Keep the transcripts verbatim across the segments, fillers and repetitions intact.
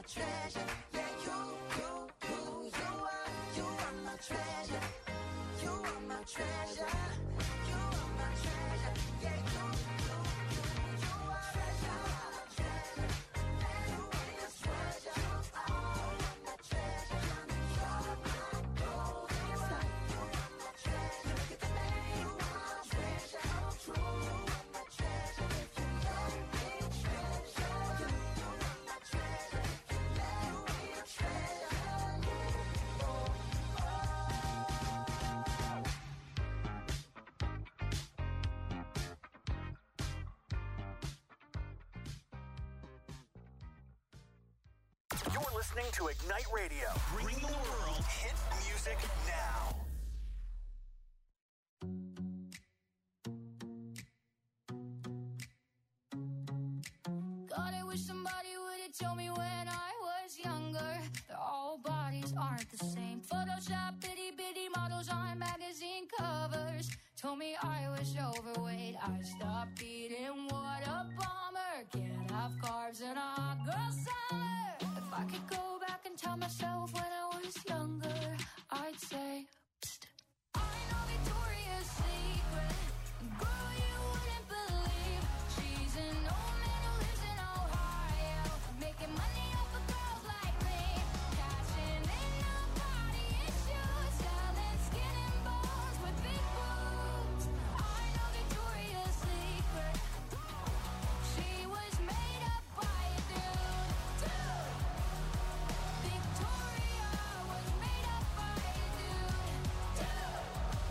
treasure. Yeah, you, you, you, you are, you are my treasure. You are my treasure. You are my treasure. Yeah, you, you, you, you are treasure. Treasure. You are my treasure. You are my treasure. You are my gold. You are my treasure. You are my treasure. True. You are my treasure. If you love me, treasure. You are my treasure. If you love me, treasure. Oh, oh. You're listening to Ignite Radio, bringing the world hit music now. God, I wish somebody would have told me when I was younger that all bodies aren't the same. Photoshop bitty bitty models on magazine covers told me I was overweight. I stopped eating, what a bummer. Can't have carbs in a hot girl summer. If I could go back and tell myself when I was younger, I'd say, psst, I know Victoria's Secret. Girl, you wouldn't believe she's an old man who lives in Ohio, making money off of girls like me, cashing in on body issues, selling skin and bones with big boobs. I know Victoria's Secret. She was made up by a dude, dude. Victoria was made up by a dude, dude.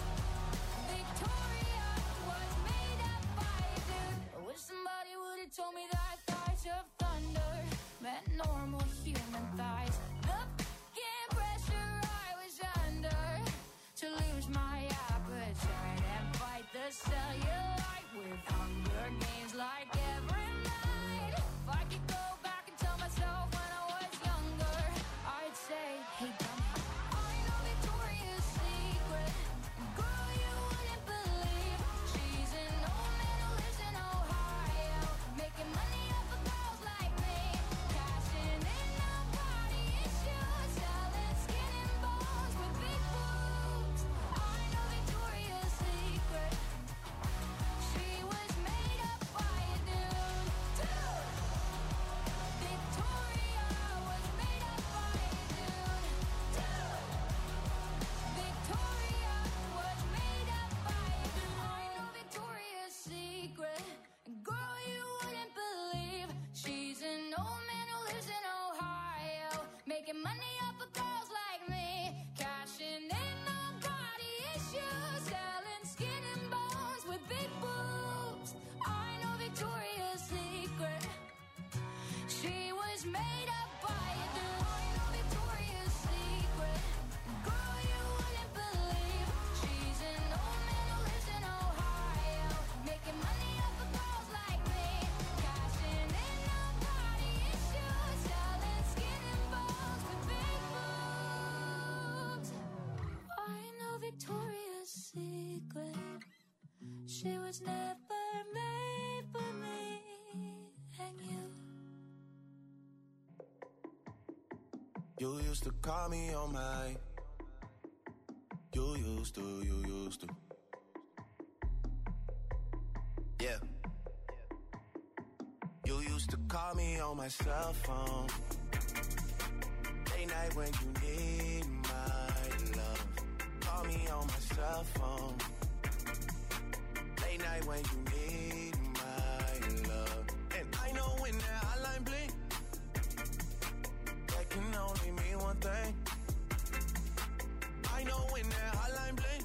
Victoria was made up by a dude. I wish somebody would have told me that thighs of thunder meant normal human thighs. The fucking pressure I was under to lose my appetite and fight the cellulite with Hunger Games like every night. If I could go back and tell myself when I was younger, I'd say, hey, dummy, I know Victoria's Secret. Girl, you wouldn't believe she's an old man who lives in Ohio, making money off of girls like me, cashing in on body issues, selling skin and bones with big boobs. I know Victoria's Secret. She was made up by a dude, dude. Victoria was made up by a dude, dude. Victoria was made up by a dude. I know Victoria's Secret. Girl, you wouldn't believe she's an old man who lives in Ohio, making money off of girls like me, cashing in on body issues, selling skin and bones with big boobs. I know Victoria's Secret. She was made up by a dude. I know Victoria's Secret. Girl, you wouldn't believe she's an old man who lives in Ohio, making money off of girls like me, cashing in on body issues, selling skin and bones with big boobs. I know Victoria's Secret. She was never made for me and you. You used to call me on my. You used to, you used to. Yeah. You used to call me on my cell phone. Late night when you need my love. Call me on my cell phone. Late night when you need my love. And I know when that hotline blink, that can only mean one thing. I know when that hotline blink,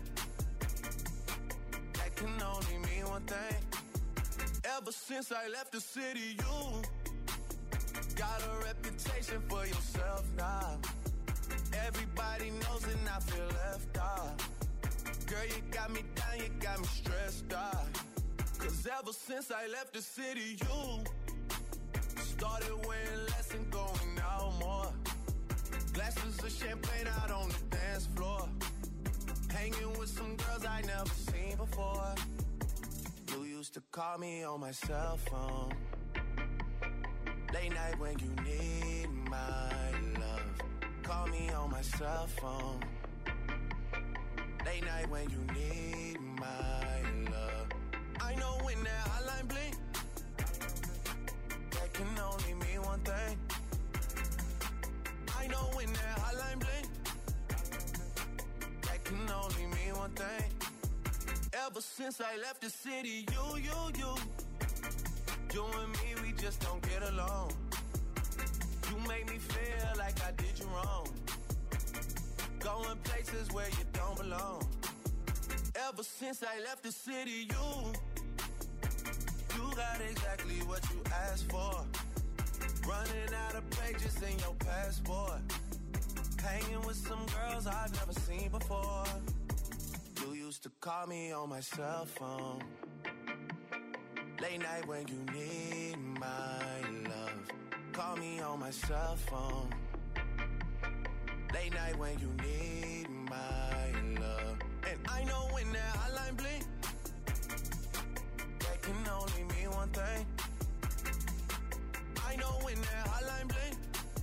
that can only mean one thing. Ever since I left the city, you got a reputation for yourself now. Everybody knows and I feel left out. Girl, you got me down, you got me stressed out. Cause ever since I left the city, you started wearing less and going out more. Glasses of champagne out on the dance floor. Hanging with some girls I never seen before. You used to call me on my cell phone. Late night when you need my love. Call me on my cell phone. Late night when you need my love. I know when that hotline blink, that can only mean one thing. I know when that hotline blink, that can only mean one thing. Ever since I left the city, you, you, you, you and me, we just don't get along. You make me feel like I did you wrong. Going places where you don't belong. Ever since I left the city, you, you got exactly what you asked for. Running out of pages in your passport. Hanging with some girls I've never seen before. You used to call me on my cell phone. Late night when you need my love. Call me on my cell phone. Late night when you need my love. And I know when that hotline blink, that can only mean one thing. I know when that hotline blink,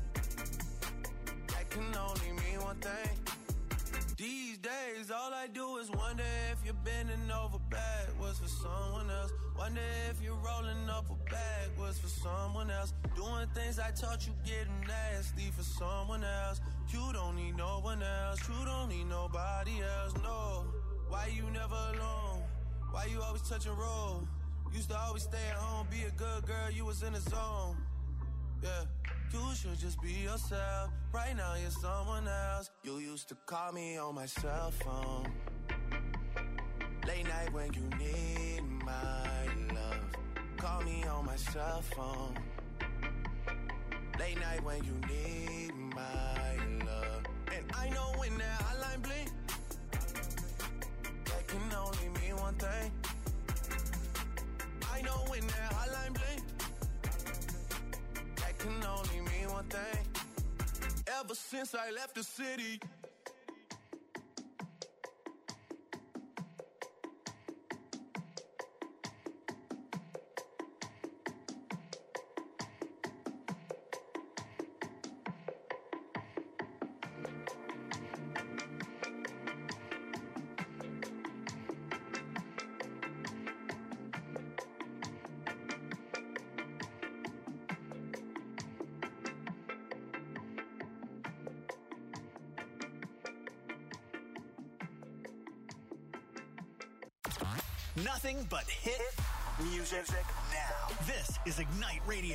that can only mean one thing. These days, all I do is wonder if you're bending over backwards for someone else. Wonder if you're rolling up a backwards for someone else. Doing things I taught you, getting nasty for someone else. You don't need no one else. You don't need nobody else, no. Why you never alone? Why you always touch and roll? Used to always stay at home, be a good girl, you was in the zone. Yeah, you should just be yourself. Right now you're someone else. You used to call me on my cell phone. Late night when you need my love. Call me on my cell phone. Late night when you need my love. And I know when that hotline blink, that can only mean one thing. I know when that hotline blink, that can only mean one thing. Ever since I left the city. Nothing but hit music now. This is Ignite Radio.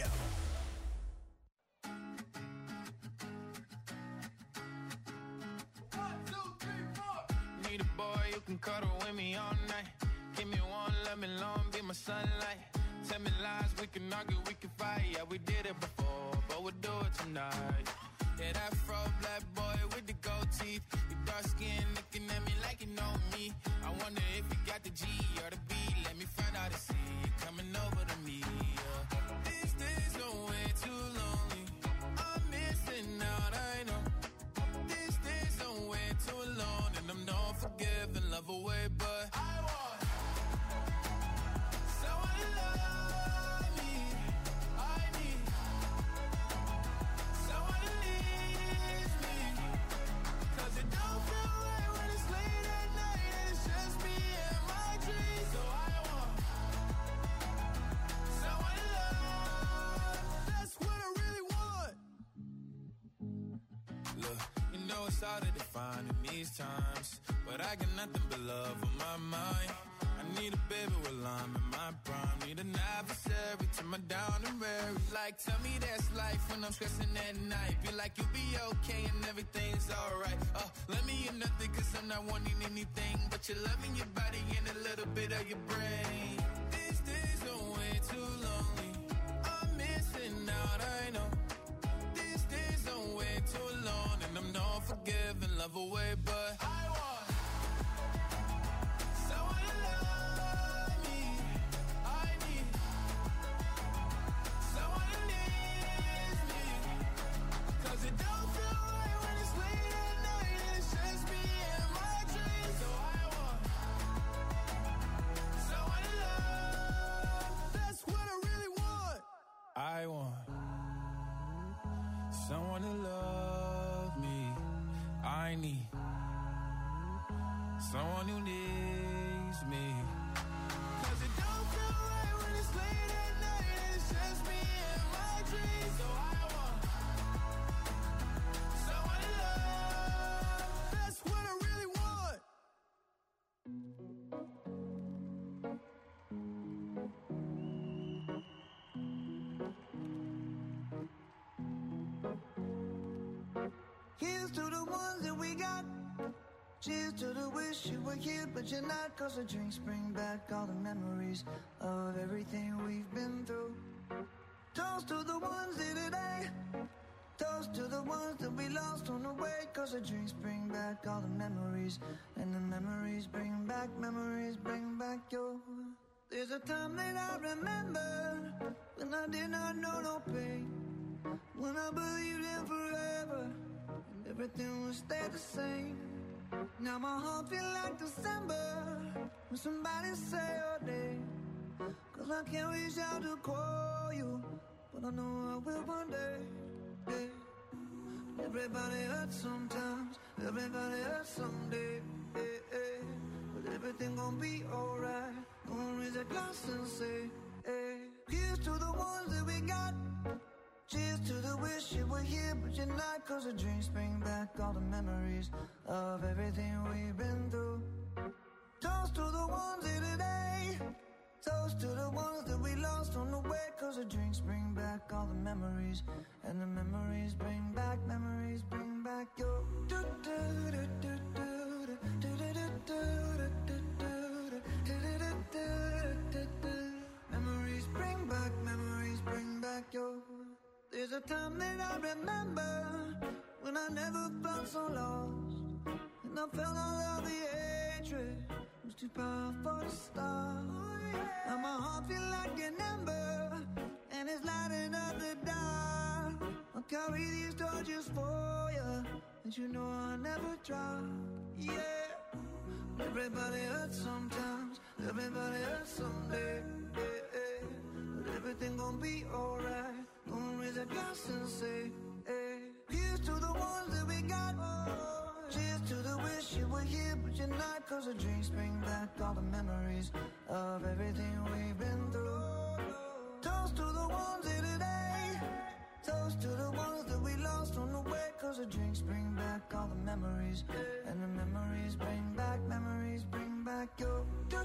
One, two, three, four. Need a boy who can cuddle with me all night. Give me one, let me long, be my sunlight. Tell me lies, we can argue, we can fight. Yeah, we did it before, but we'll do it tonight. Yeah, that fro black boy with the gold teeth. Your dark skin looking at me like you know me. I wonder if you got the G or the B. Let me find out and see you coming over to me. Yeah. These days are way too lonely. I'm missing out, I know. These days are way too alone. And I'm not forgiving, love away, but I want someone to love me. I need someone to leave me. Cause it don't feel right when it's late at night and it's just me and my dreams. So I want someone to love. That's what I really want. Look, you know it's hard to define in these times, but I got nothing but love on my mind. I need a baby while I'm in my prime. Need an adversary to my down and weary. Like, tell me that's life when I'm stressing at night. Be like, you'll be okay and everything's alright. Uh, let me hear nothing cause I'm not wanting anything but you're loving your body and a little bit of your brain. These days are way too lonely. I'm missing out, I know. These days are way too alone. And I'm not forgiving, love away, but I want someone to love me. I need someone to leave me. Cause it don't feel right when it's late at night and it's just me and my dreams. So I want someone to love. That's what I really want. I want might need someone who needs me. Cause it don't feel right when it's late at night and it's just me and my dreams. So I want someone to love. That's what I really want. Here's to the ones that we got. Cheers to the wish you were here, but you're not. Cause the drinks bring back all the memories of everything we've been through. Toast to the ones here today. Toast to the ones that we lost on the way. Cause the drinks bring back all the memories. And the memories bring back, memories bring back your. There's a time that I remember when I did not know no pain. When I believed in forever and everything would stay the same. Now my heart feel like December when somebody say your name. Cause I can't reach out to call you, but I know I will one day. Yeah. Everybody hurts sometimes, everybody hurts someday. Yeah, yeah. But everything gon' be alright. Gonna raise a glass and say, hey. Here's to the ones that we got. Cheers to the wish you were here, but you're not. Cause the drinks bring back all the memories of everything we've been through. Toast to the ones here today. Toast to the ones that we lost on the way. Cause the drinks bring back all the memories. And the memories bring back, memories bring back your. Memories bring back, memories bring back your. There's a time that I remember when I never felt so lost. And I felt all of the hatred was too powerful to stop. Now my heart feel like an ember and it's lighting up the dark. I'll carry these torches for you and you know I'll never drop. Yeah. Everybody hurts sometimes, everybody hurts someday. Yeah, yeah. But everything gon' be alright. Gonna raise a glass and say, hey. Here's to the ones that we got. Oh. Cheers to the wish you were here, but you're not. Cause the drinks bring back all the memories of everything we've been through. Toast to the ones here today. Toast to the ones that we lost on the way. Cause the drinks bring back all the memories. And the memories bring back, memories bring back your.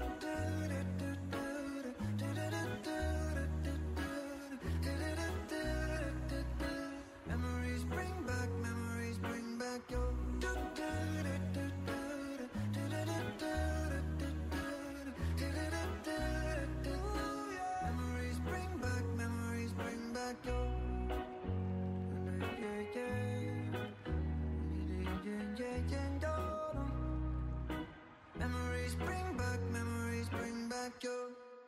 Memories bring back, memories bring back your. Memories bring back, memories bring back your. Memories bring back, memories bring back your.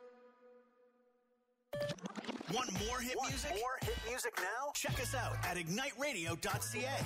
Want more hit Want music? more hit music now? Check us out at ignite radio dot c a.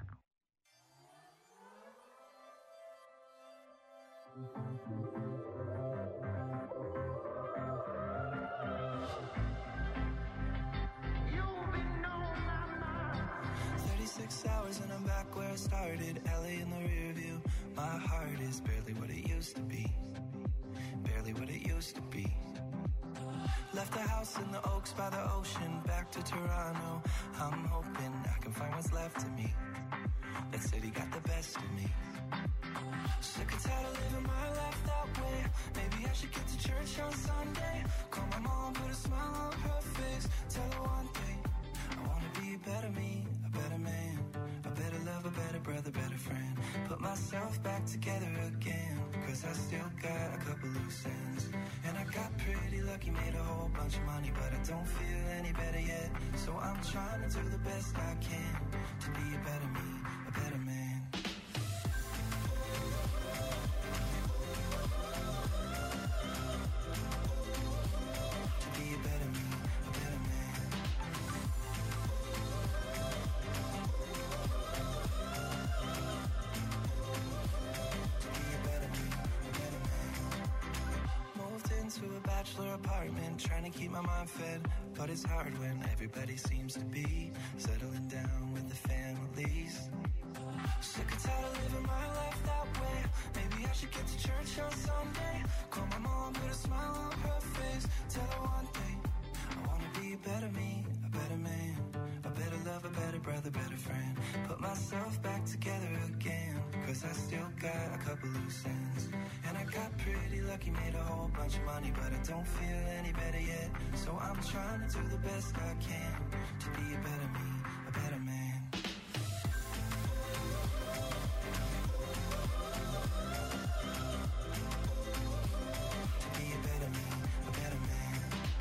thirty-six hours and I'm back where I started. L A in the rear view. My heart is barely what it used to be. Barely what it used to be. Left the house in the Oaks by the ocean. Back to Toronto. I'm hoping I can find what's left of me. That city got the best of me. Sick and tired of living my life that way. Maybe I should get to church on Sunday. Call my mom, put a smile on her face. Tell her one thing, I wanna be a better me, a better man, a better lover, better brother, better friend. Put myself back together again, cause I still got a couple loose ends. And I got pretty lucky, made a whole bunch of money, but I don't feel any better yet. So I'm trying to do the best I can to be a better me, a better man. Apartment, trying to keep my mind fed, but it's hard when everybody seems to be settling down with the families. Sick and tired of living my life that way. Maybe I should get to church on Sunday. Call my mom, put a smile on her face. Tell her one thing, I wanna be a better me, a better man, a better lover, better brother, better friend. Put myself back together again, cause I still got a couple loose ends. And I got pretty lucky, made a whole bunch of money, but I don't feel any better yet. So I'm trying to do the best I can to be a better me, a better man. To be a better me, a better man.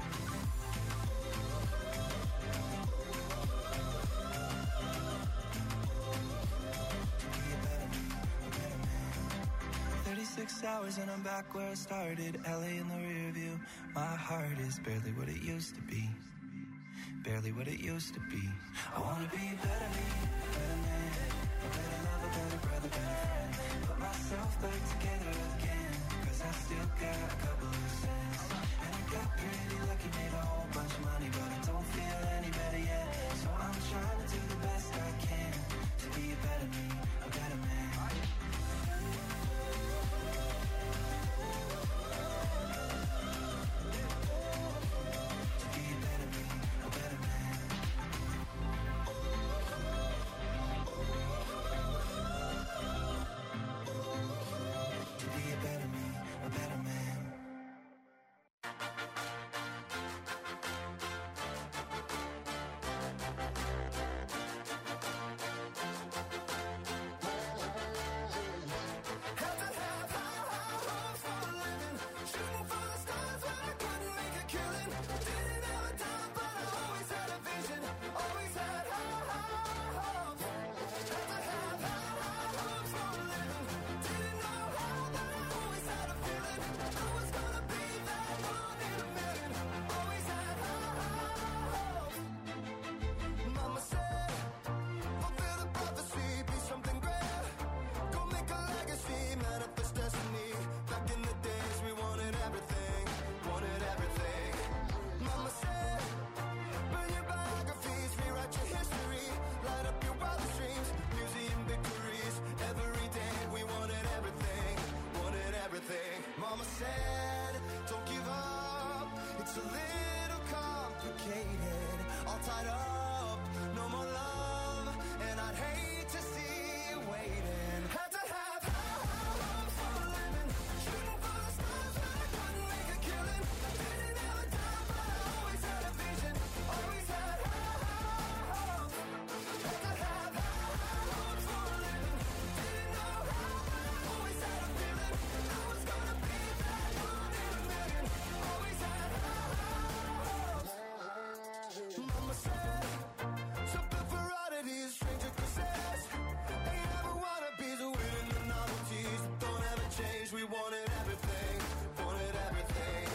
To be a better me, a better man. thirty-six hours and I'm back where I started. L A in the rear view. My heart is barely what it used to be. Barely what it used to be. I wanna be a better me, a better man, a better lover, better brother, better friend. Put myself back together again, cause I still got a couple loose ends. And I got pretty lucky, made a whole bunch of money, but I don't feel any better yet. So I'm trying to do the best I can to be a better me, a better man. Mama said, don't give up, it's a little complicated, all tied up, no more love, and I'd hate to see you waiting. Had to have high hopes for a living, shooting for the stars when I couldn't make a killing. Didn't have a dime, but I always had a vision, always had high hopes. Had to have high hopes for a living, didn't know how, but I always had a feeling I was gonna be that one in a million. Always had high hopes. Mama said, something for oddities, stranger possess. Ain't ever wannabes, winning the novelties that don't ever change. We wanted everything, wanted everything.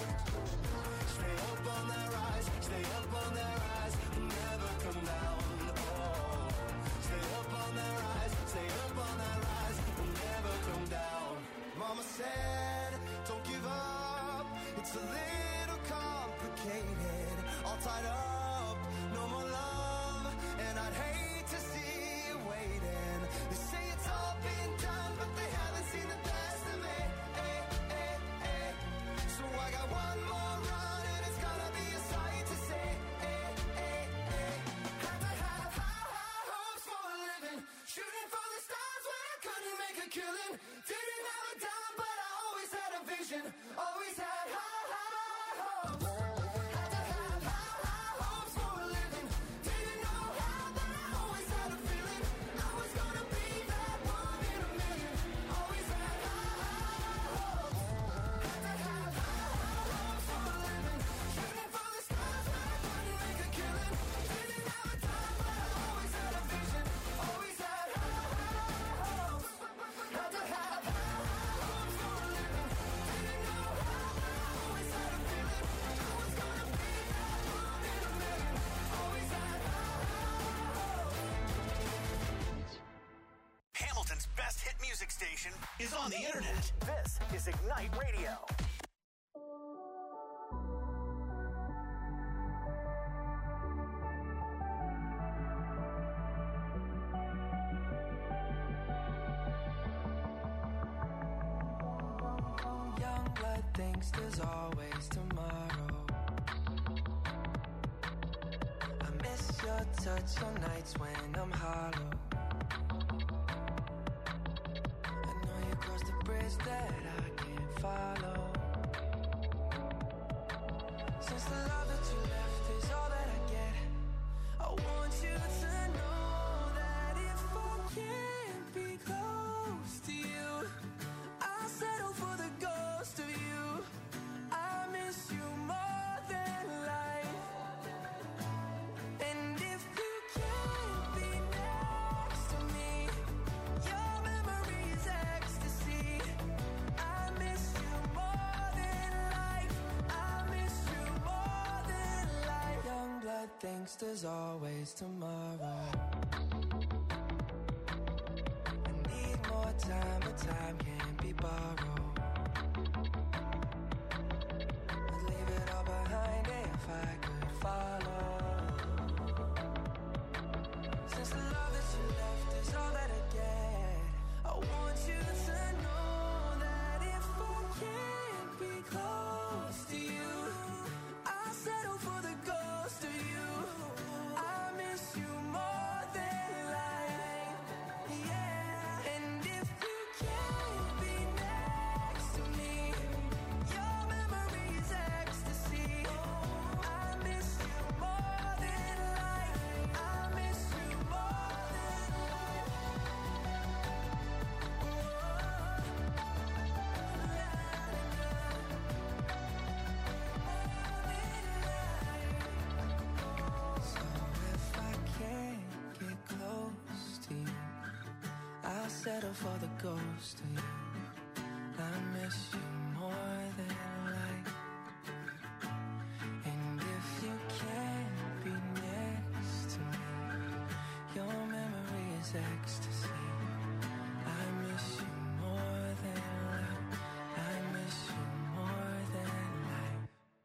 Stay up on that rise, stay up on that rise, never come down. Oh, stay up on that rise, stay up on that rise, never come down. Mama said, don't give up, it's a little complicated, all tied up, no more love, and I'd hate to see you waiting. They say it's all been done, but they haven't seen the best of me. Eh, eh, eh. So I got one more run, and it's gonna be a sight to see. Eh, eh, eh. Had to have high, high hopes for a living, shooting for the stars when I couldn't make a killing. Didn't have a dime, but I always had a vision, always had high, high hopes. Had to have high, high hopes for a living, didn't know how, but I always had a feeling I was gonna be that one in a million. Always had high, high hopes. Had to have high, high hopes for a living, shooting for the stars when I couldn't make a killing. Didn't have a dime, but I always had a vision, always had high, high hopes. Had to have high, high hopes for a living, didn't know how, but I always had a feeling I was gonna be that one in a million. Always had high, high hopes. Hamilton's best hit music station is on the internet. This is Ignite Radio. thinks there's always tomorrow. I miss your touch on nights when I'm hollow. I know you crossed the bridge that I can't follow. Since the love that you left is all that I get, I want you to know that if I can't be close to you, I'll settle for the ghost of you. I miss you more than life. And if you can't be next to me, your memory is ecstasy. I miss you more than life. I miss you more than life. Young blood thinks there's always tomorrow. I need more time, but time can't be borrowed. I'd leave it all behind if I could follow. Since the love that you left is all that I get, I want you to know that if I can't be close to you, I'll settle for the ghost of you. I miss you more than life, yeah. And if you can't be next to me, your memory is ecstasy. I miss you more than life. I miss you more than So if I can't get close to you, I'll settle for the ghost of you. I miss you more than life. And if you can't be next to me, your memory is ecstasy. I miss you more than life. I miss you more than life.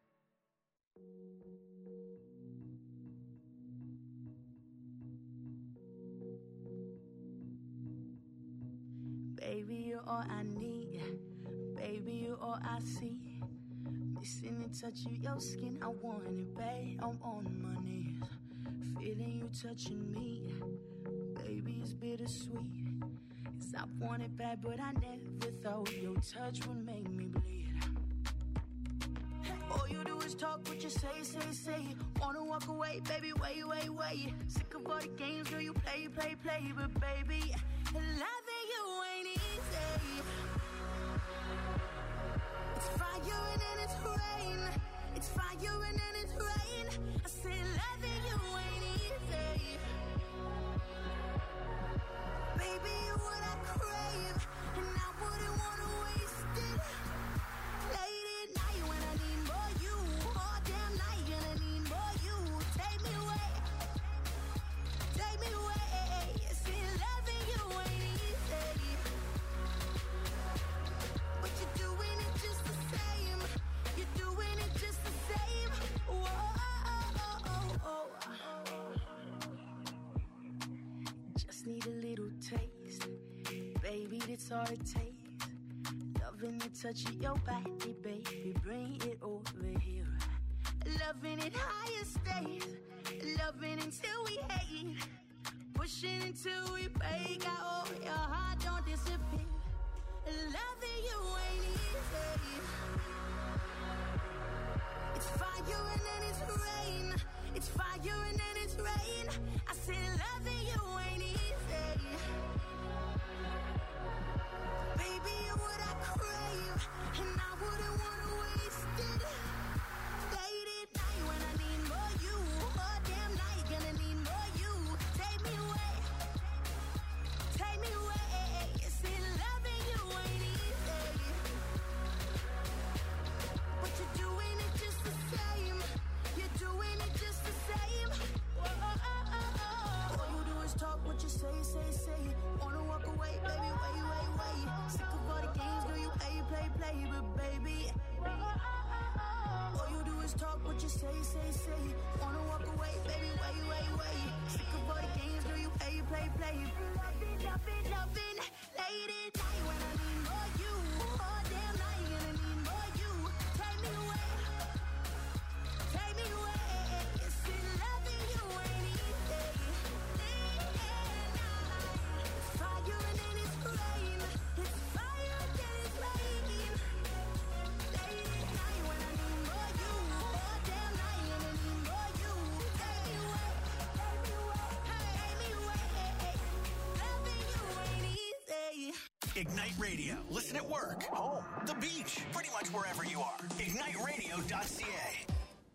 Baby, you're all I need. Baby, you're all I see. Missing the touch of your skin, I want it, babe. I'm on my knees, feeling you touching me. Baby, it's bittersweet. 'Cause I want it bad, but I never thought your touch would make me bleed. All you do is talk what you say, say, say. Wanna walk away, baby, wait, wait, wait. Sick of all the games, girl, you play, play, play. But baby, loving you ain't easy. It's fire and then it's rain. It's fire and then it's rain. I say loving you ain't easy. Baby, you're what I crave, and I wouldn't wanna waste it. Late at night when I need more you, all damn night gonna need more you. Take me away, take me away. See, loving you ain't easy, but you're doing it just the same. You're doing it just the same. Whoa, oh, oh, oh. Just need a little taste, baby, that's all it takes. Loving the touch of your body, baby, bring it over here. Loving it higher stays, loving until we hate. Pushing until we break out, oh, your heart don't disappear. Loving you ain't easy. It's fire and then it's rain. It's fire and then it's rain. I said loving you ain't easy. Baby, you're what I crave, and I wouldn't wanna waste it. Late at night when I need more you, all damn night gonna need more you. Take me away, take me away. See, loving you ain't easy, but you're doing it just the same. You're doing it just the same. Whoa, oh, oh, oh, oh. All you do is talk what you say, say, say. Wanna walk away, baby, wait, wait, wait. Sick of all the games, girl, you play, play, play. But baby, all you do is talk what you say, say, say. Wanna walk away, baby, wait, wait, wait. Sick of all the games, girl, you play, play, play. Loving, loving, loving. Late at night when I need more you, all damn night gonna need more you. Ignite Radio. Listen at work, home, the beach, pretty much wherever you are. ignite radio dot c a.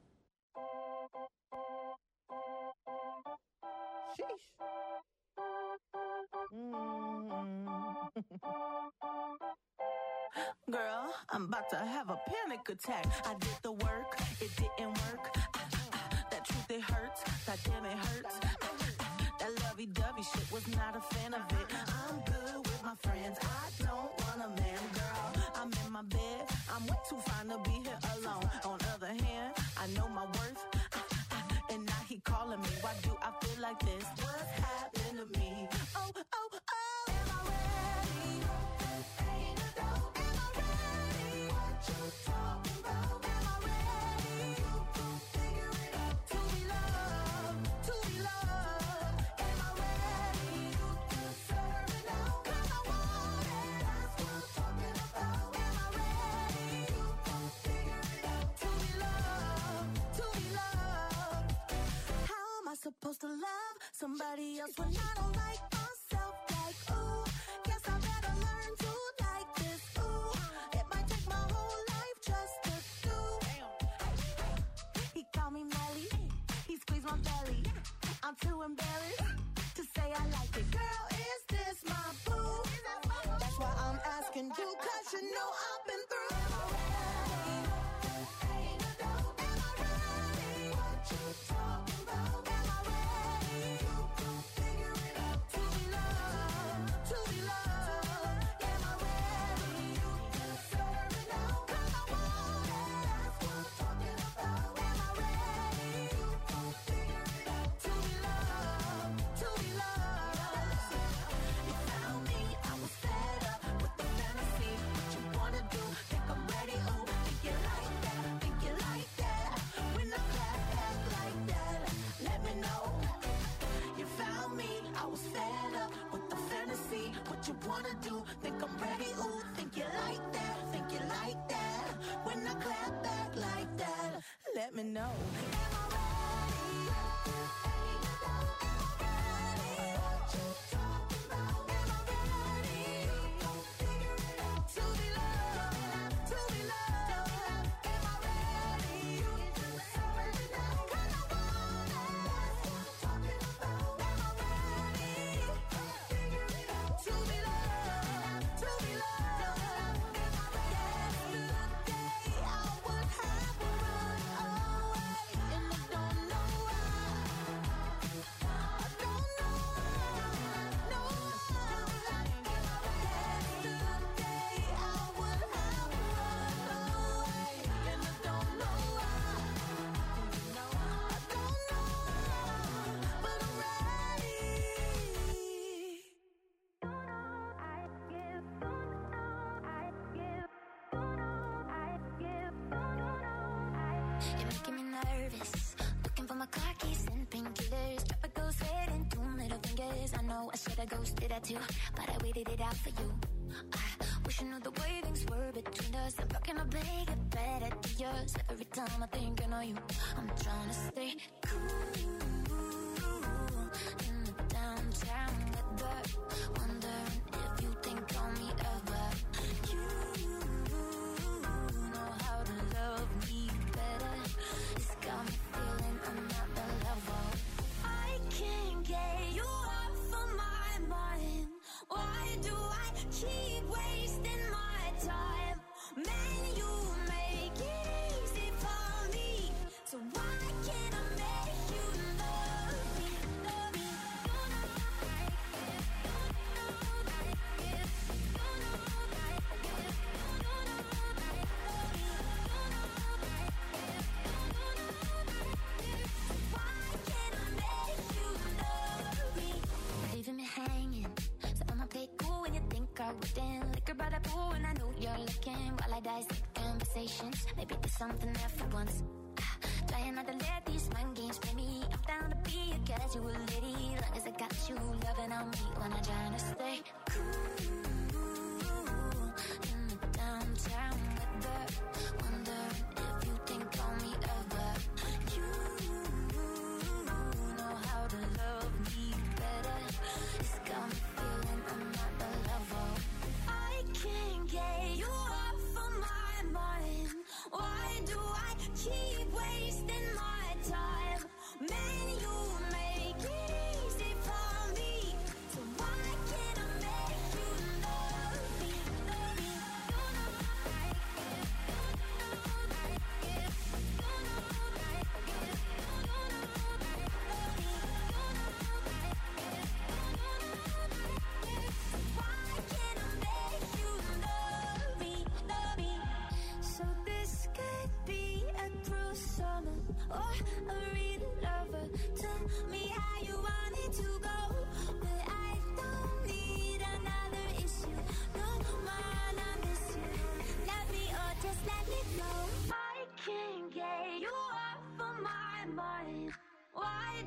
Girl, I'm about to have a panic attack. I did the work, it didn't work. Ah, ah, ah, that truth, it hurts. That damn, it hurts. Ah, ah, ah, that lovey-dovey shit was not a fan of it. I'm good with my friends. I don't want a man, girl. I'm in my bed. I'm way too fine to be here alone. On other hand, I know my worth. Ah, ah, ah, and now he calling me. Why do I feel like this? What's happened to me? Oh, oh, oh. Am I ready? Ain't a doubt. Am I ready? What you talking about? Am I ready? You can figure it out. To be loved, to be loved. Am I ready? You deserve it now. 'Cause I want it. That's what I'm talking about. Am I ready? You can figure it out. To be loved, to be loved. How am I supposed to love somebody else when I don't like myself? Like, ooh, guess I better learn to like this. Ooh, it might take my whole life just to do. He called me Melly, he squeezed my belly. I'm too embarrassed to say I like it. Girl, is this my boo? That's why I'm asking you, 'cause you know I've been through. Am I ready? Ain't a doubt. Am I ready? What you talking about? Am I ready? You can figure it out. To be loved, to be loved. Am I ready? You deserve it now. 'Cause I want it. That's what I'm talking about. Am I ready? You can figure it out. To be loved, to be loved. You found me, I was fed up with the fantasy. What you wanna do? Think I'm ready? Oh, think you like that? Think you like that? When I clap back like that, let me know. You found me, I was fed up with the fantasy. What you wanna do? Think I'm ready? Ooh, think you like that? Think you like that? When I clap back like that, let me know. Am I ready? Ain't a doubt. Am I ready? What you talking about? Am I ready? You can figure it out. To be loved, to be loved. Am I ready? You deserve it now. 'Cause I want it. That's what I'm talking about. Am I ready? You can figure it out. To be loved, to be loved. Am I ready? Yesterday I would have run away, and I don't know why. I don't know why. No why. Yesterday I would have run away, and I don't know why. I don't know why, but I'm You're making me nervous. Looking for my car keys and painkillers. Drop a ghost head and two middle fingers. I know I should have ghosted that too, but I waited it out for you. I wish I knew the way things were between us. I'm rocking a big it better to yours. Every time I think I know you, I'm trying to stay cool in the downtown weather. Wondering if you think on me ever. You know how to love me better. It's got me feeling I'm not the level. I can't get you off of my mind. Why do I keep wasting my time? Man, you make it easy for me. So why can't I make you love me? Love me. You know I get, you know I get, you know I get, you know I love you. You know I get, you know I get. Why can't I make you love me? Leaving me hanging. So I'ma play cool when you think I wouldn't. Liquor by the pool and I know you're looking. While I dissect conversations, maybe there's something there for once. Ah, trying not to let these mind games play me. I'm down to be a casual lady, long as I got you loving on me when I'm trying to stay cool in the downtown weather. Wondering if you think on me ever. You know how to love me better. It's got me feeling I'm not the level. I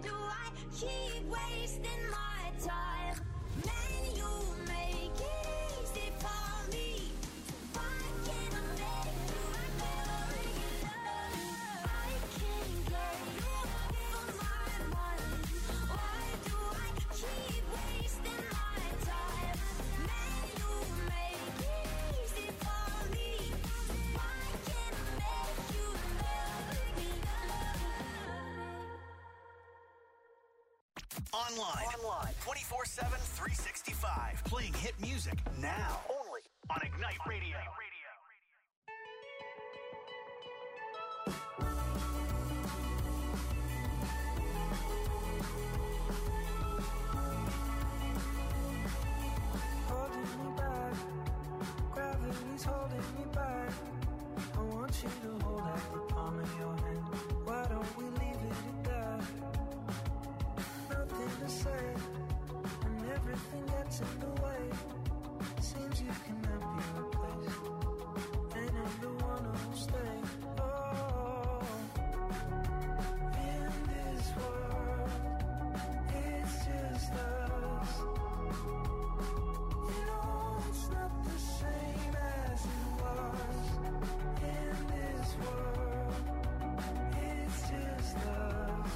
do I keep wasting my time? Man, you make it easy for me. Why can't I make you very love? I can't get you from my mind. Why do I keep wasting my time? Man, you make it easy for me. Why can't I make you very love? Online. Online. twenty-four seven, three sixty-five. Playing hit music now. Only on Ignite Radio. Holding me back, gravity's holding me back. I want you to hold out the palm of your hand. Why don't we leave it at that? Nothing to say, and everything gets in the way. Seems you cannot be replaced, and I'm the one who'll stay. Oh, in this world, it's just us. You know it's not the same as it was. In this world, it's just us.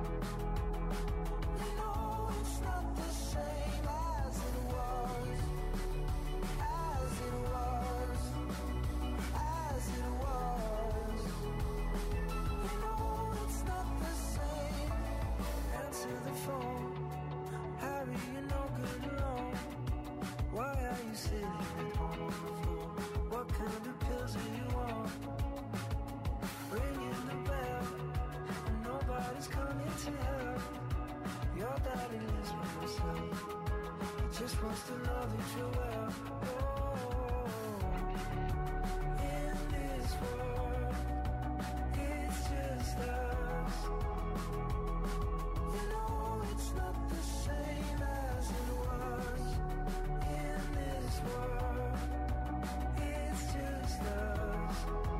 You know it's not the same as it was. As it was. As it was. You know it's not the same. Answer the phone. Harry, you're no good alone. Why are you sitting at home on the floor? What kind of pills are you on? Ringing the bell, and nobody's coming to help. Your daddy lives by himself. He just wants to know that you're well. Oh, in this world, it's just us. You know it's not the same as it was. In this world, it's just us.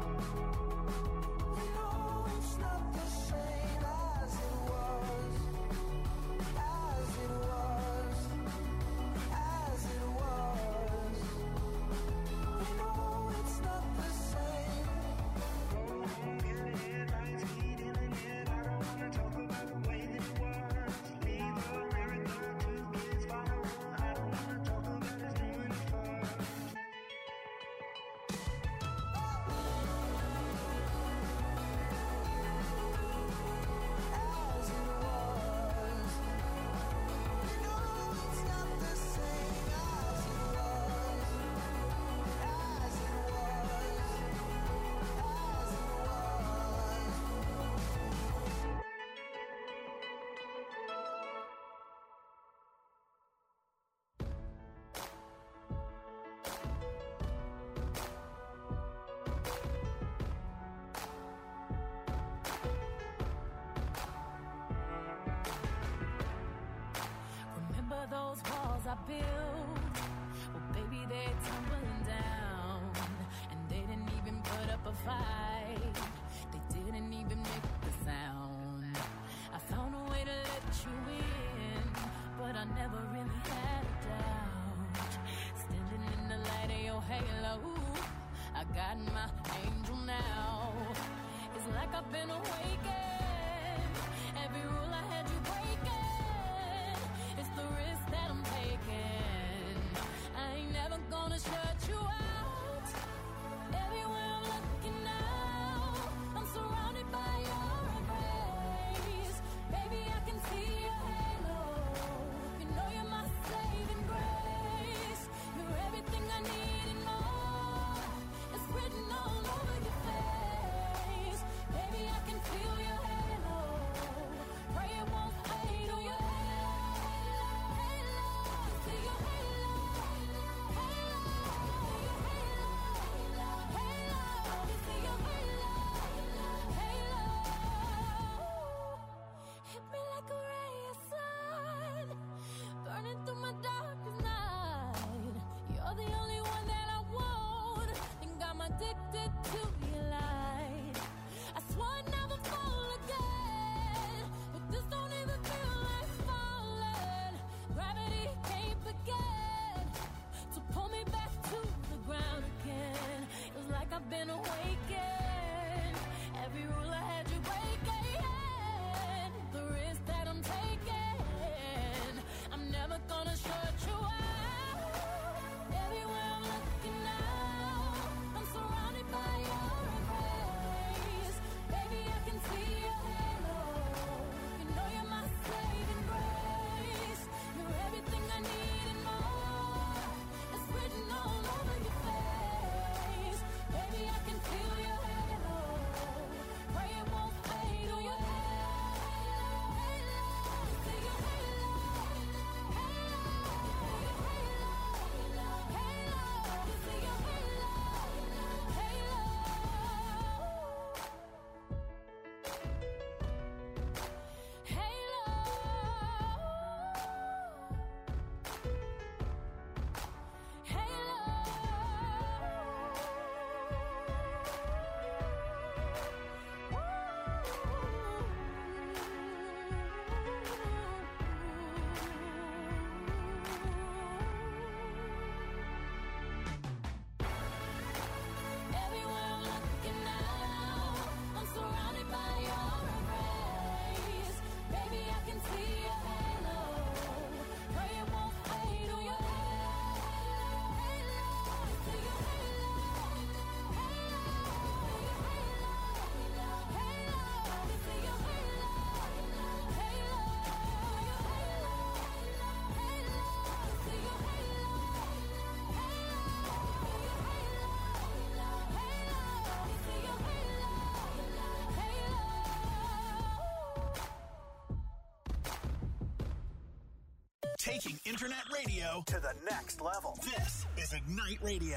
You know it's not the same as it was. As it was. As it was. You know it's not the same. Go home, get the headlines, heat in the net. I don't wanna talk about the way that it was. Leave America, two kids, follow one. I don't wanna talk about us doing it first. As it was. You know it's not the same as it was. As it was. As it was. Remember those walls I built? Well, baby, they're tumbling down. And they didn't even put up a fight. They didn't even make the sound. I found a way to let you in, but I never really had a doubt. Standing in the light of your halo, I got my angel now. It's like I've been awakened. Every rule I had you breaking. It's the risk that I'm taking. I ain't never gonna shut you out. Everywhere I'm looking now, I'm surrounded by your embrace. Baby, I can see your halo. You know you're my saving grace. You're everything I need and more. It's written all over your face. Baby, I can feel your halo. Pray it won't fade. Feel your halo, halo. See your halo, halo. See your halo. Taking internet radio to the next level. This is Ignite Radio.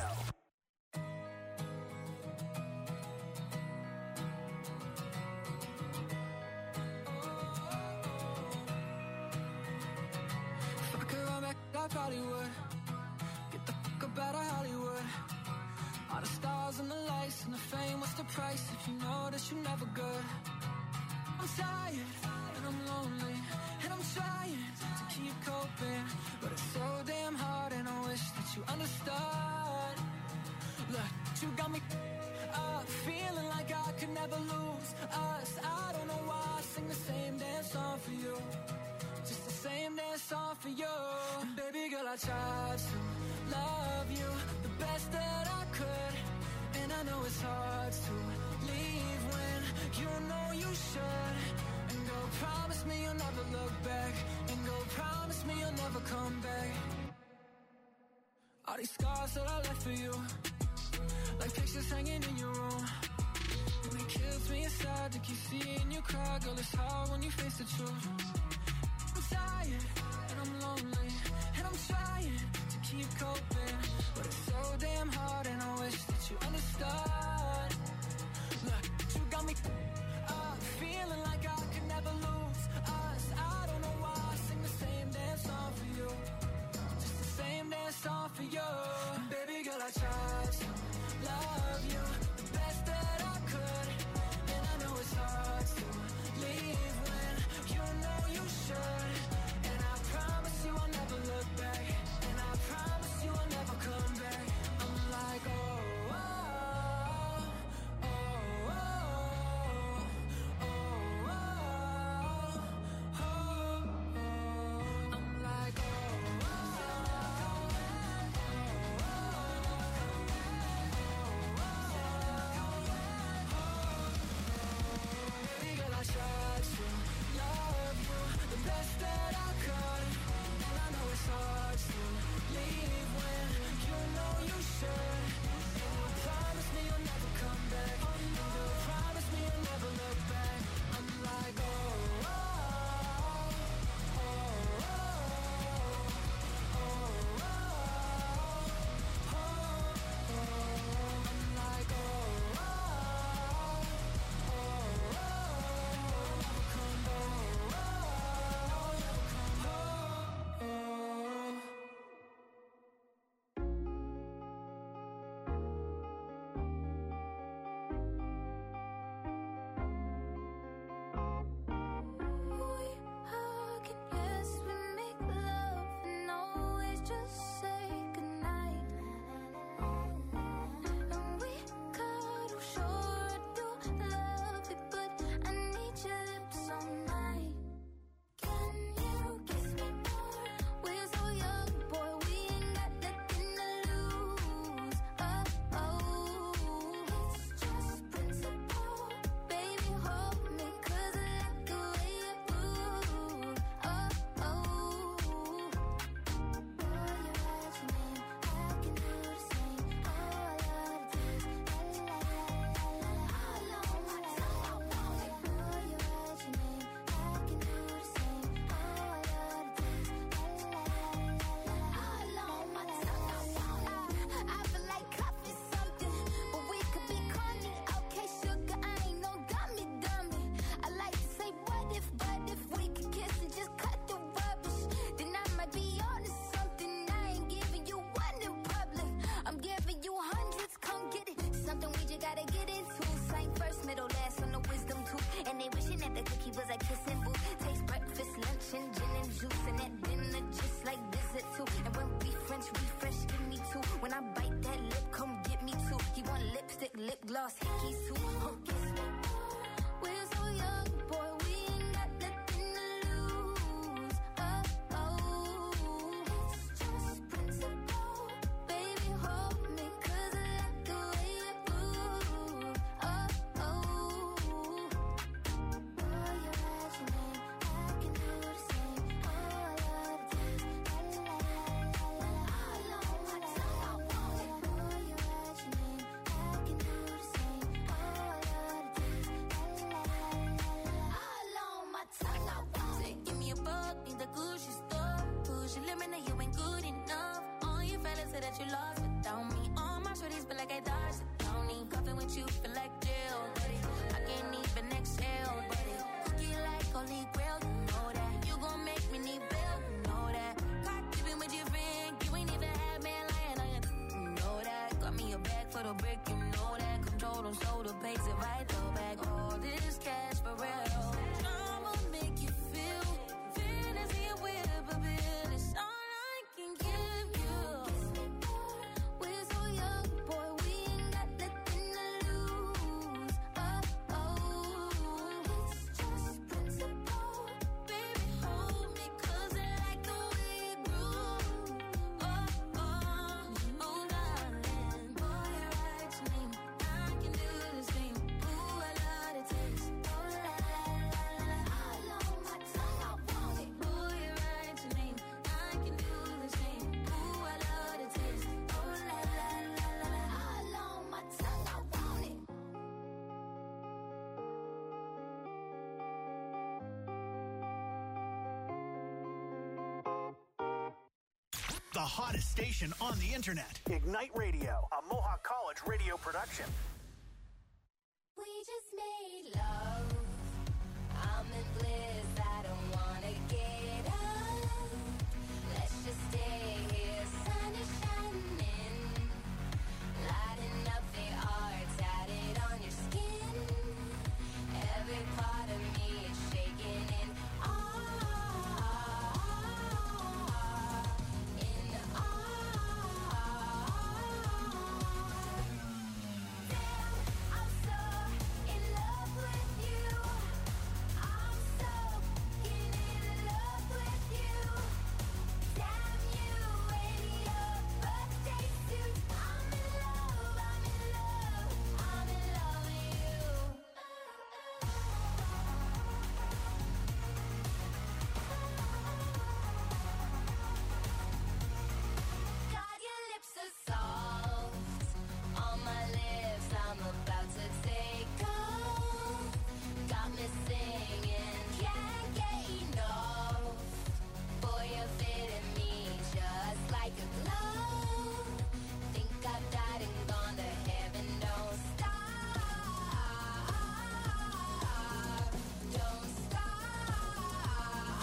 If I could run back, I probably would. Get the fuck up out of Hollywood. All the stars and the lights and the fame, what's the price if you know that you're never good? I'm tired and I'm lonely and I'm trying to keep coping, but it's so damn hard and I wish that you understood. Look, you got me up, feeling like I could never lose us. I don't know why I sing the same damn song for you, just the same damn song for you. And baby girl, I tried to love you the best that I could, and I know it's hard to leave when you know you should. And go promise me you'll never look back, and go promise me you'll never come back. All these scars that I left for you, like pictures hanging in your room, and it kills me inside to keep seeing you cry. Girl, it's hard when you face the truth. I'm tired and I'm lonely and I'm trying to keep coping, but it's so damn hard and I wish that you understood. Look, you got me up, feeling like I could never lose us. I don't know why I sing the same damn song for you, just the same damn song for you. And baby girl, I tried to love you the best that I could, and I know it's hard to leave when you know you should. And I promise you I'll never look back, and I promise you I'll never come back. I'm like, oh, oh, oh, oh, oh, oh, oh, oh. I'm like, oh, baby girl, I tried to love you the best that I could, and I know it's hard to leave when you know you should. And you promise me you'll never come back, and you promise me you'll never look back. I'm like, oh, oh, oh, oh, oh, oh, oh, oh. I'm like, oh, oh, oh, oh, never come back, oh, never come back, oh. We hug and yes, we make love and always just say goodnight. And we cuddle, sure I do love it, but I need your lips all night. Can you kiss me more? We're so young, boy, we ain't got nothing to lose. Oh, oh, it's just principle. Baby, hold me, 'cause I like the way you move. Oh, oh. Boy, you write your name, I can do the same. Oh, I love the taste. La, la, la, la, la, la. All on my tongue. Boy, you write your name, I can do the same. Oh, I love the taste. La, la, la, la, la. All on my tongue. I feel like coffee something, but we could be corny. Okay, sugar, I ain't no dummy, dummy. I like to say what if, but if we could kiss and just cut the rubbish, then I might be on to something. I ain't giving you one in public, I'm giving you hundreds. Come get it, something we just gotta get into. Same first, middle, last on the wisdom tooth. And they wishing that the cookie was a kissing booth. Taste breakfast, lunch, and gin and juice, and at dinner just like dessert too. And when we French refresh, give me two. When I bite that lip, come get me two. He want lipstick, lip gloss, hickeys too. Oh, kiss me more. We're so young, boy, we ain't got nothing to lose. Oh, oh, it's just principle. Baby, hold me, 'cause I like the way you move. Oh, oh. Boy, you write your name, I can do the same. Oh, I love the taste. La, la, la, la, la. All on my tongue. Boy, you write your name, I can do the same. Oh, I love the taste. La, la, la, la, la. so to place it right though back. All this cash for real. I'ma make you feel fantasy and whippoorwill. It's all I can give you. We're so young, boy, we ain't got nothing to lose. Oh, oh, it's just principle. Baby, hold me, cause I like the way it groove. Oh, oh, oh, darling, boy, you're right to me. I can do this thing. Ooh, I love the taste. Oh, la, la, la, la. All on my tongue, I want it. Boy, you're right to me. I can do this thing. Ooh, I love the taste. Oh, la, la, la, la, la. All on my tongue, I want it. The hottest station on the internet. Ignite Radio, a Mohawk College radio production. We just made love. I'm in bliss. I don't wanna get up. Let's just stay here. Sun is shining, lighting up the art tatted on your skin. Every part of me is shaking in awe, in awe. Damn, I'm so in love with you. I'm so in love with you. Damn you in your birthday suit. I'm in love, I'm in love, I'm in love with you. God, your lips are soft on my lips. I'm about to take off. Got me singing, can't get enough. Boy, you're fitting me just like a glove. Think I've died and gone to heaven. Don't stop, don't stop.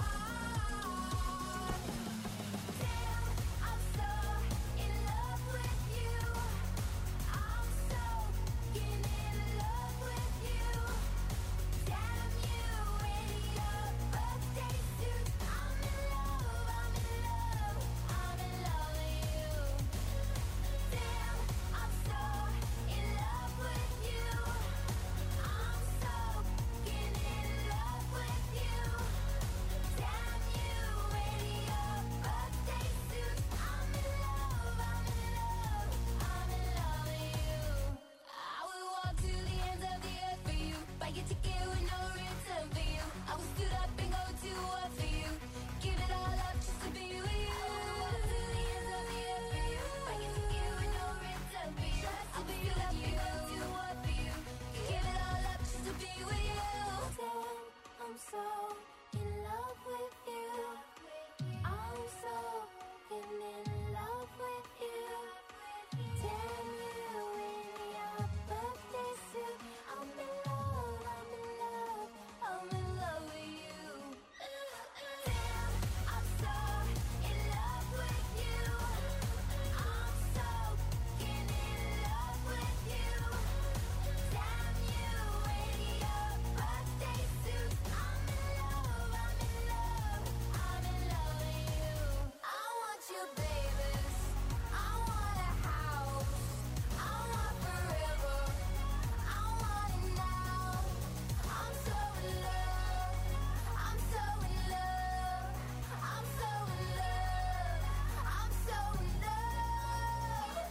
Damn, I'm so in love with you. I'm so in love with you. Damn you in your birthday suit. I'm in love, I'm in love, I'm in love with you. Damn, I'm so in love with you. I'm so in love with you. Damn you in your birthday suit. I'm in love, I'm in love, I'm in love with you. I will walk to the ends of the earth for you. Buy your ticket with no return for you. I will stood up and go to war for you. Give it all up just to be with you. I will walk to the ends of the earth for you. Buy your ticket with no return for you. I will stood up and go to war for you. Give it all up just to be with you. Damn, I'm so in love with you. I'm so in love with you. Damn you in your birthday suit. I'm in love, I'm in love, I'm in love with you. Damn, I'm so in love with you. I'm so in love with you. Damn you in your birthday suit. I'm in love, I'm in love, I'm in love with you. I want you, babies. I want a house. I want forever. I want it now. I'm so in love. I'm so in love. I'm so in love. I'm so in love.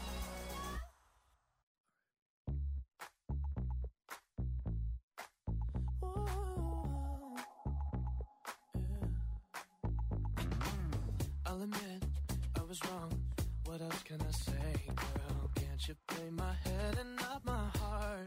I'll admit I was wrong. What else can I say, girl? Can't you play my head and not my heart?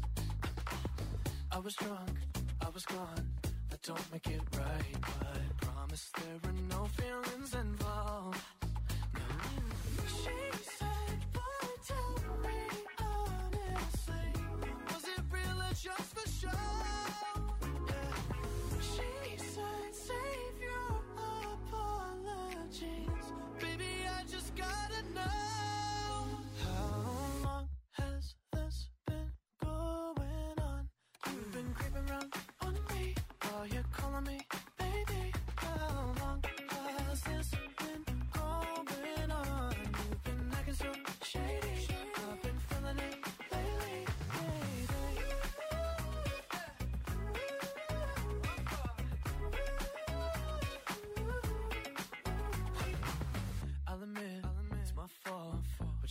I was drunk, I was gone. That don't make it right, but promise there were no feelings involved. No. She said, boy, tell me honestly, was it real or just for show? Yeah. She said, save your apologies. Baby, I just gotta know, how long has this been going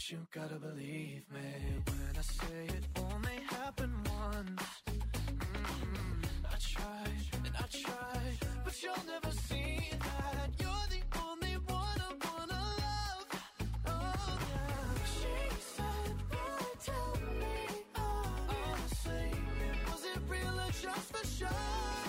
but you gotta believe me when I say it only happened once. Mm-hmm. I tried and I tried, but you'll never see that. You're the only one I wanna love. Oh yeah. She said, boy, tell me honestly, was it real or just for show?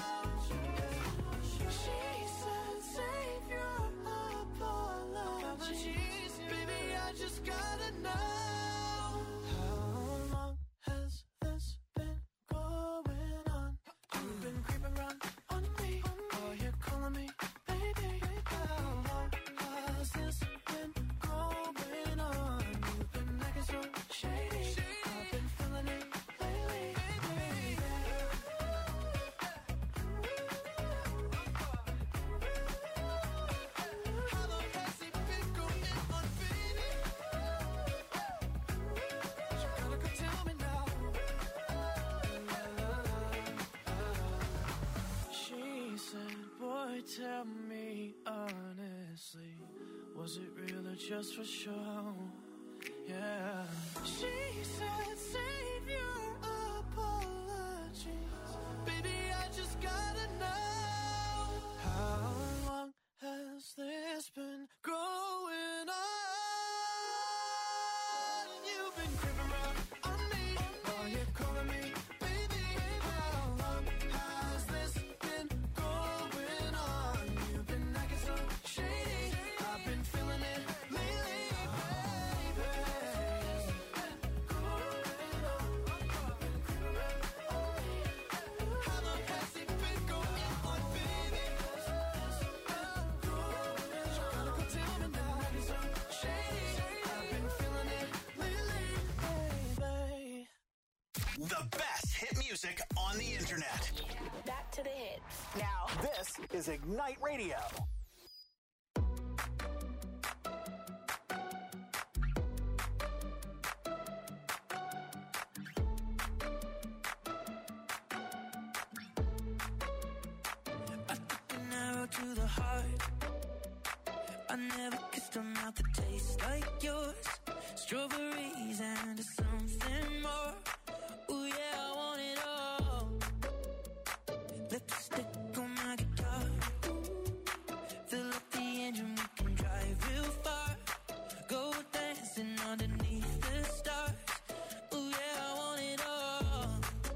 She said, save your apologies, baby, I just gotta know. How long has this been going on? You've been creeping around on me, oh, you're calling me baby. How long has this been going on? You've been acting so shady, I've been feeling it lately, baby. How long has it been going on, baby? You gotta go tell me now. She said, boy, tell me honestly, was it real or just for show? Yeah. She said, save your apologies, baby, I just gotta know. How long has this been going on? You've been creeping around on me, oh, you're calling me baby. How long has this been going on? You've been acting so shady, I've been feeling it lately, baby. It's been going on, you've been creeping around on me. How long has it been going on, baby? It's been going on, you gotta go tell me now. It's so shady, I've been feeling it lately, baby. The best hit music on the internet. Back to the hits. Now, this is Ignite Radio. I took an arrow to the heart. I never kissed a mouth that tastes like yours. Strawberries and something more. Ooh yeah, I want it all. Lipstick on my guitar. Fill up the engine, we can drive real far. Go dancing underneath the stars. Ooh yeah, I want it all.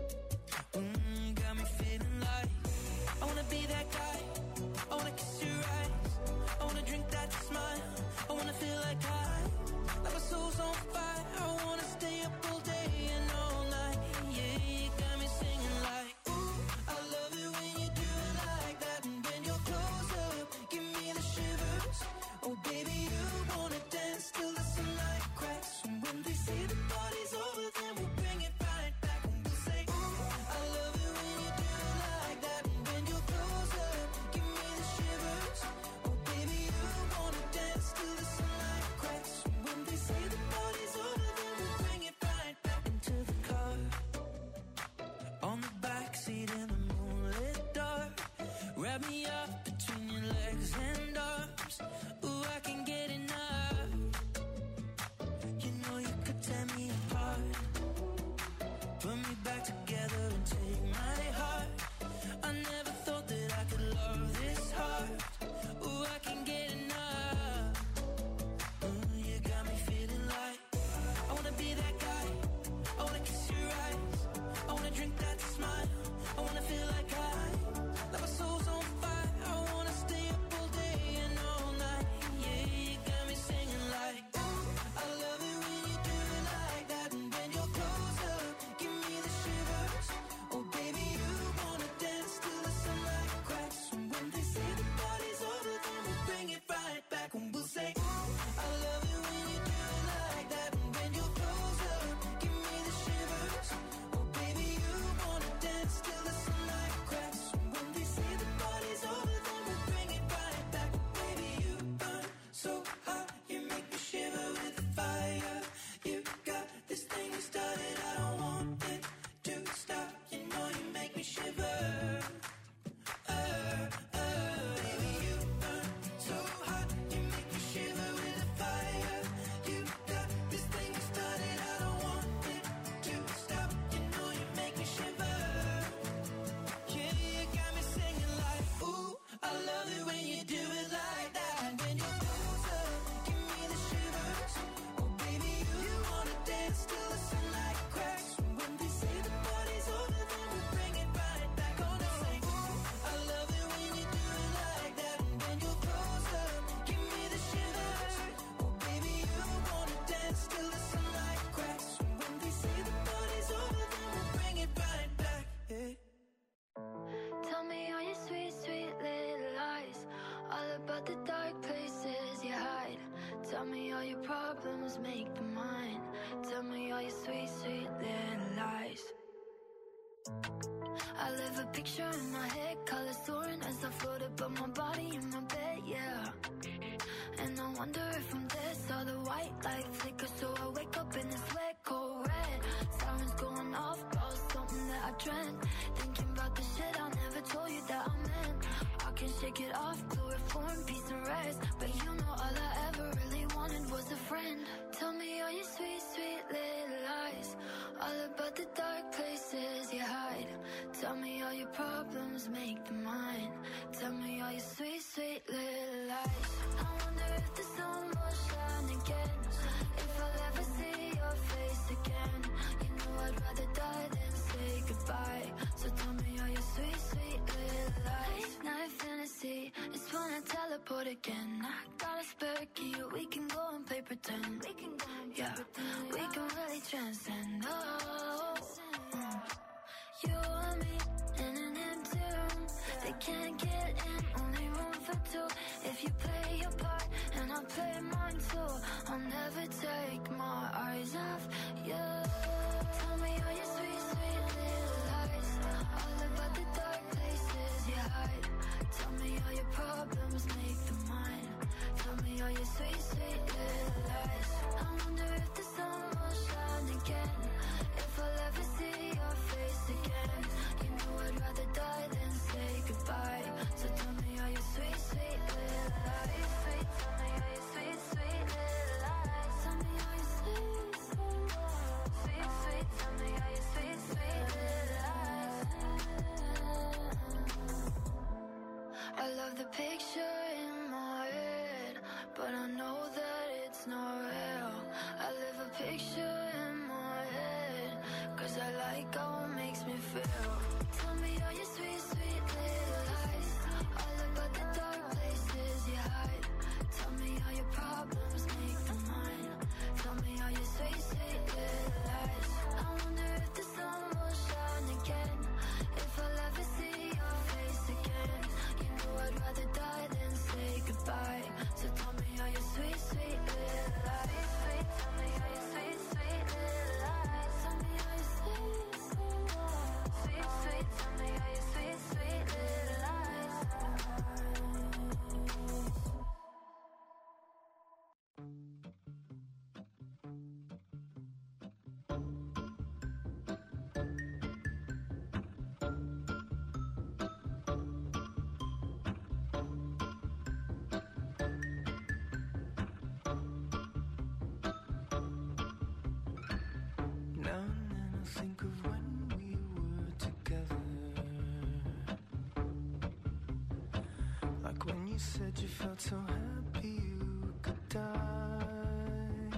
Mm, got me feeling like I wanna be that guy. I wanna kiss your eyes. I wanna drink that smile. I wanna feel like I, like my soul's on fire. I wanna stay up all day and all night. Yeah, you got me singing like, ooh, I love it when you do it like that. And when you're close up, give me the shivers. Oh baby, you wanna dance till the sunlight cracks. And when they say the party's over, then we'll bring it right back. And we'll say, ooh, I love it when you do it like that. And when you're close up, give me the shivers. Oh baby, you wanna dance till the sunlight cracks. And when they say the party's over, then we'll bring it right back into the car. On the backseat in the moonlit dark. Wrap me up between your legs and arms. Ooh, I can get enough. You know you could tear me apart. Put me back together and take my heart. I never thought that I could love this hard. Ooh, I can get enough. Ooh, you got me feeling like I wanna be that guy. I wanna kiss your eyes. I wanna drink that smile. I wanna feel like I, like my soul's on fire. I wanna stay up all day and all night. Yeah, you got me singing like, ooh, I love it when you do it like that. And when you're close up, give me the problems make them mine. Tell me all your sweet, sweet little lies. I live a picture in my head, colors soaring as I float above my body in my bed, yeah. And I wonder if I'm dead, saw the white light flicker, so I wake up in this wet, cold red. Sirens going off, about something that I dreamt. Thinking about the shit I never told you that I meant. I can shake it off, chloroform, peace and rest. But you know all I ever really wanted was a friend. Tell me all your sweet, sweet little lies, all about the dark places you hide. Tell me all your problems, make them mine. Tell me all your sweet, sweet little lies. I wonder if the sun will shine again, if I'll ever see your face again. You know I'd rather die than say goodbye. So tell me all your sweet, sweet little lies. Night fantasy, it's fun to teleport again. I got a spare key, we can go and play pretend. We can go and play yeah, pretend. We can really transcend. Oh, mm. You and me in an empty room. They can't get in, only room for two. If you play your part and I'll play mine too, I'll never take my eyes off you. Tell me all your sweet, sweet little lies, all about the dark places you hide. Tell me all your problems, make them mine. Tell me all your sweet, sweet little lies. I wonder if the sun will shine again, if I'll ever see your face again. You know I'd rather die than say goodbye. So tell me all your sweet, sweet little lies. Sweet, tell me all your sweet, sweet little lies. Tell me all your sweet, sweet, sweet. Tell me all your sweet, sweet little lies. I love the picture in my head, but I know that it's not real. I live a picture in my head, cause I like how it makes me feel. Tell me all your sweet, sweet little lies, all about the dark places you hide. Tell me all your problems, make them mine. Tell me all your sweet, sweet little lies. I wonder if the sun will shine again, if I'll ever see your face again. You know I'd rather die than say goodbye. So tell me all your sweet, sweet little lies. Sweet, tell me all your sweet, sweet little lies. Tell me all your sweet, sweet, sweet. Tell me all your sweet, sweet little lies. Now and then I think of when we were together, like when you said you felt so happy you could die.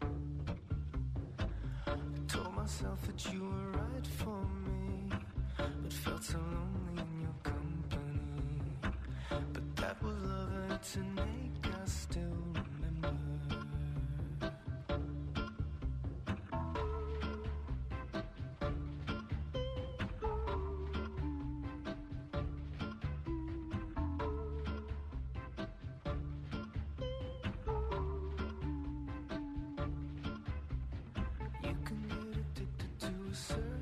I told myself that you were right for me, but felt so lonely in your company. But that was love and it's an ache I still remember. You can get addicted to a certain